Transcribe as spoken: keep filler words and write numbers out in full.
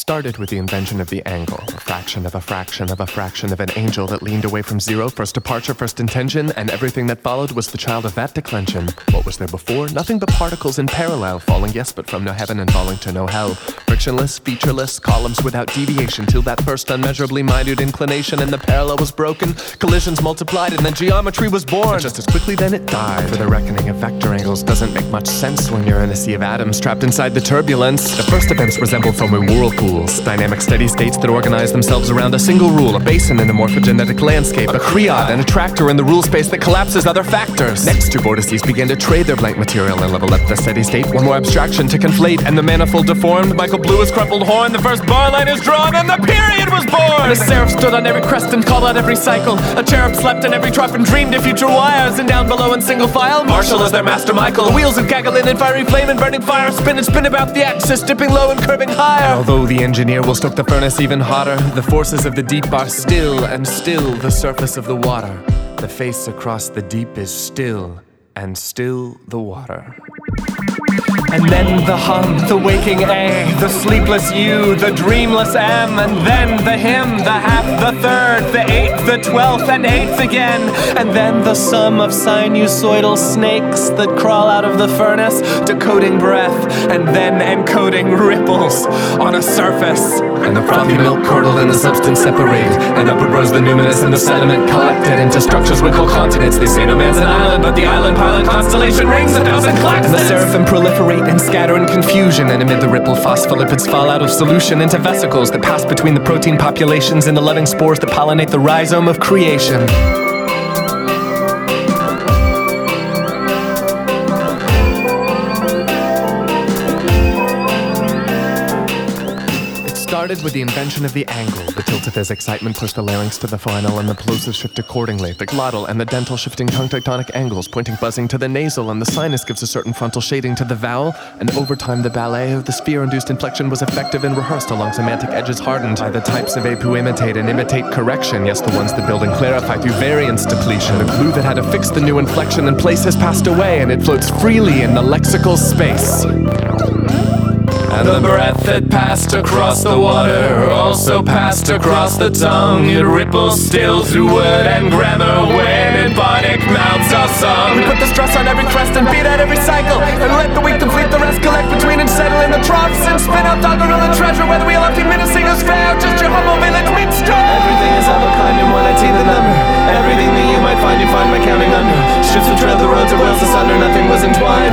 started with the invention of the angle, a fraction of a fraction of a fraction of an angel that leaned away from zero, first departure, first intention, and everything that followed was the child of that declension. What was there before? Nothing but particles in parallel, falling yes but from no heaven and falling to no hell. Frictionless, featureless, columns without deviation, till that first unmeasurably minute inclination and the parallel was broken, collisions multiplied, and then geometry was born. And just as quickly then it died, for the reckoning of vector angles doesn't make much sense when you're in a sea of atoms trapped inside the turbulence. The first events resemble foaming whirlpools, dynamic steady states that organize themselves around a single rule, a basin in a morphogenetic landscape, a creod and a tractor in the rule space that collapses other factors. Next, two vortices begin to trade their blank material and level up the steady state, one more abstraction to conflate, and the manifold deformed. Michael blew his crumpled horn, the first bar line is drawn, and the period was born! The seraph stood on every crest and called out every cycle, a cherub slept in every trough and dreamed of future wires, and down below in single file, Marshall is their master Michael. The wheels that gaggle in fiery flame and burning fire, spin and spin about the axis, dipping low and curving higher. And although the engineer will stoke the furnace even hotter, the forces of the deep are still, and still the surface of the water. The face across the deep is still, and still the water. And then the hum, the waking A, the sleepless U, the dreamless M, and then the hymn, the half, the third, the eighth, the twelfth, and eighth again, and then the sum of sinusoidal snakes that crawl out of the furnace, decoding breath, and then encoding ripples on a surface. And the frothy milk curdled and the substance separate, and upward rose the numinous and the sediment collected into structures we call continents. They say no man's an island, but the island pilot constellation rings a thousand clacks. And the seraphim proliferate and scatter in confusion, and amid the ripple phospholipids fall out of solution into vesicles that pass between the protein populations into loving spores that pollinate the rhizome of creation. Started with the invention of the angle. The tilt of his excitement pushed the larynx to the final, and the plosives shift accordingly. The glottal and the dental shifting tongue tectonic angles, pointing buzzing to the nasal, and the sinus gives a certain frontal shading to the vowel. And over time, the ballet of the sphere-induced inflection was effective and rehearsed along semantic edges hardened by the types of ape who imitate and imitate correction. Yes, the ones that build and clarify through variance depletion. The glue that had to fix the new inflection in place has passed away, and it floats freely in the lexical space. And the breath that passed across the water also passed across the tongue. It ripples still through word and grammar when embodic mouths are sung. We put the stress on every crest and beat at every cycle, and let the weak complete the rest, collect between and settle in the troughs, and spin out doggerel and treasure where the wheel of menacing is fair, just your humble village meets star. Everything is of a kind and one I see the number. Everything that you might find, you find by counting under. Ships will tread the roads or rails asunder, nothing was entwined.